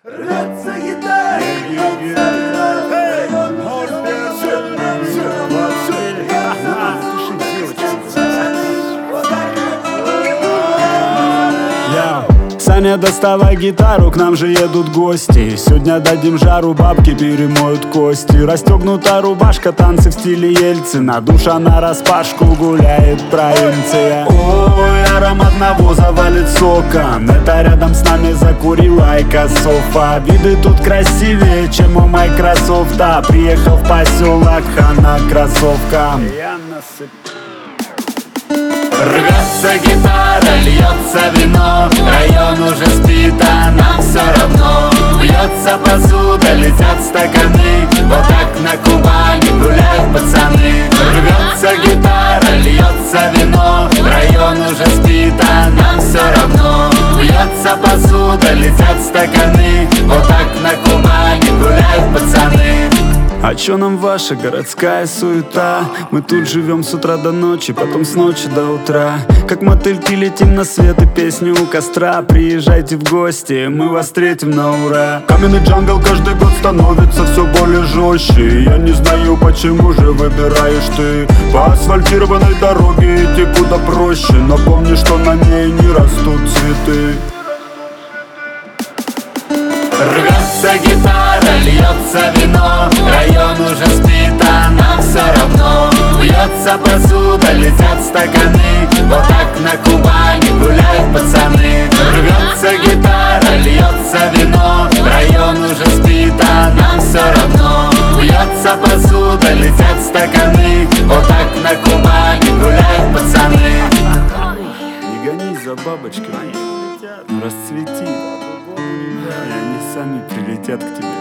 Рвется гитара, Саня, доставай гитару, к нам же едут гости. Сегодня дадим жару, бабки перемоют кости. Расстегнута рубашка, танцы в стиле Ельцина. Душа нараспашку гуляет провинция. Ой, аромат навоза валит соком. Это рядом с нами закурила Айка Софа. Виды тут красивее, чем у Майкрософта. Приехал в поселок, хана кроссовкам. рвется гитара, льется вино. Район уже спит, а нам все равно. Бьется посуда, летят стаканы. Вот так на Кубани гуляют пацаны. Рвется гитара, льется вино. Район уже спит, а нам все равно. Бьется посуда, летят стаканы. Вот так на Кубани гуляют пацаны. А чё нам ваша городская суета? Мы тут живем с утра до ночи, потом с ночи до утра. Как мотыльки летим на свет и песню у костра. Приезжайте в гости, мы вас встретим на ура. Каменный джангл каждый год становится все более жестче. Я не знаю, почему же выбираешь ты по асфальтированной дороге идти куда проще. Но помни, что на ней не растут цветы. Рвется гитара, льется вино. Район уже спит, а нам все равно. Бьется посуда, летят стаканы. Вот так на Кубани гуляют пацаны. Рвется гитара, льется вино. Район уже спит, а нам все равно. Бьется посуда, летят стаканы. Вот так на Кубани гуляют пацаны. Не гонись за бабочками, расцвети, и они сами прилетят к тебе.